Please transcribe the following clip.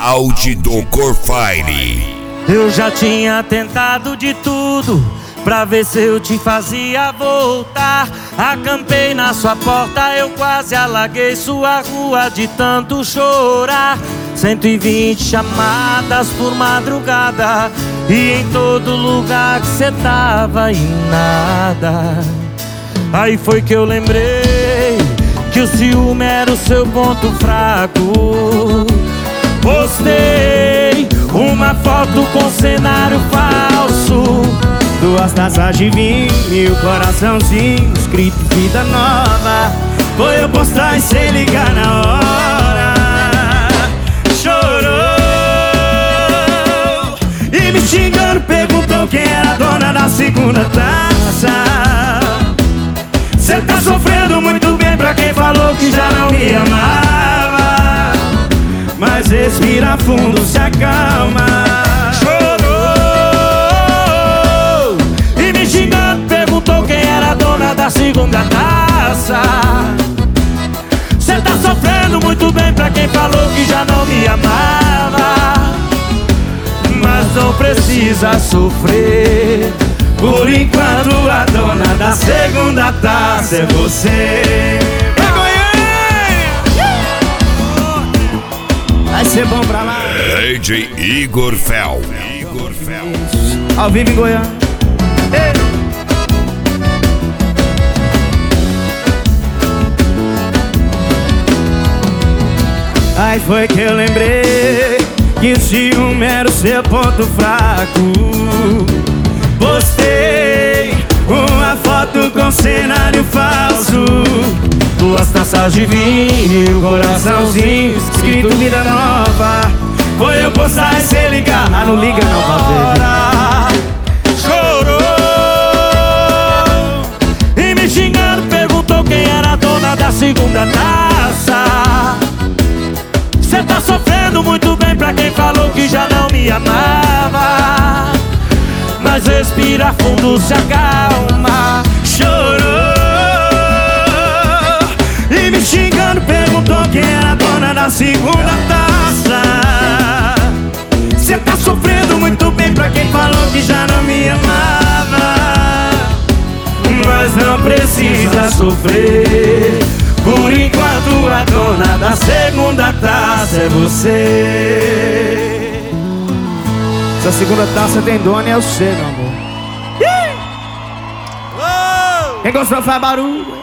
Áudio do Corfire. Eu já tinha tentado de tudo pra ver se eu te fazia voltar. Acampei na sua porta, eu quase alaguei sua rua de tanto chorar. 120 chamadas por madrugada, e em todo lugar que cê tava e nada. Aí foi que eu lembrei que o ciúme era o seu ponto fraco. Postei uma foto com cenário falso, 2 taças de vinho e o coraçãozinho escrito vida nova. Foi eu postar e sem ligar na hora. Chorou e me xingando, perguntou quem era a dona da segunda taça. Cê tá sofrendo muito bem pra quem falou que já não me amava. Mas respira fundo, se acalma. Chorou e me xingando, perguntou quem era a dona da segunda taça. Cê tá sofrendo muito bem pra quem falou que já não me amava. Mas não precisa sofrer, por enquanto a dona da segunda taça é você. Vai ser bom pra lá. DJ Igor Fel. Ao vivo em Goiânia. Aí foi que eu lembrei que o ciúme era o seu ponto fraco. Postei uma foto com cenário falso, 2 taças de vinho e um coraçãozinho escrito vida nova. Foi eu postar e cê ligar, mas não liga não pra ver. Chorou e me xingando, perguntou quem era a dona da segunda taça. Cê tá sofrendo muito bem pra quem falou que já não me amava. Mas respira fundo, se acalma. Chorou e me xingando, perguntou quem era a dona da segunda taça. Cê tá sofrendo muito bem pra quem falou que já não me amava. Mas não precisa sofrer, por enquanto a dona da segunda taça é você. Essa segunda taça tem dono e é você, meu amor. Quem gostou faz barulho.